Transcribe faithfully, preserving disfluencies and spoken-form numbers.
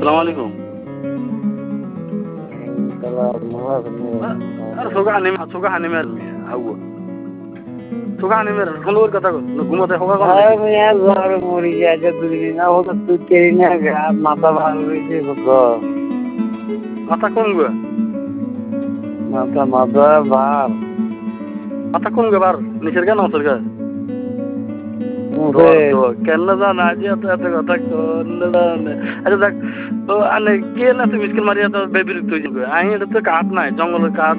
সালাম আলাইকুম আর সোগা হানিম সোগা হানিমের আউগো সোগা হানিমের ফলোর কথা ঘুমাতে হোগা কোন আরে মিয়া জ্বর মরি যায় যে দুই দিন না হতো তুই কেরি না গা মাথা ভালো হয়েছে গো মাথা কোন গো মাথা মাথা ভার মাথা কোন গো বার নিচের গান অসর গা কেন জানা আজ এত এত কথা কোন জানে আচ্ছা দেখ তো আনে কে না তুমি মিসকেল মারিয়া তো বেবিরক্ত হয়ে যাবে আই এটা তো কাঠ নাই জঙ্গলের কাঠ